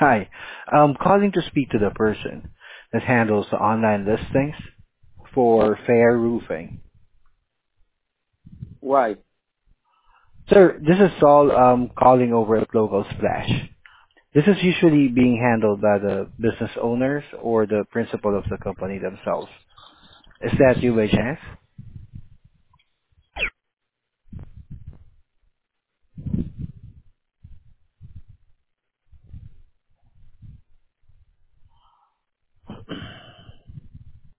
Hi. I'm calling to speak to the person that handles the online listings for Fair Roofing. Why? Sir, this is Saul calling over at Local Splash. This is usually being handled by the business owners or the principal of the company themselves. Is that you by chance?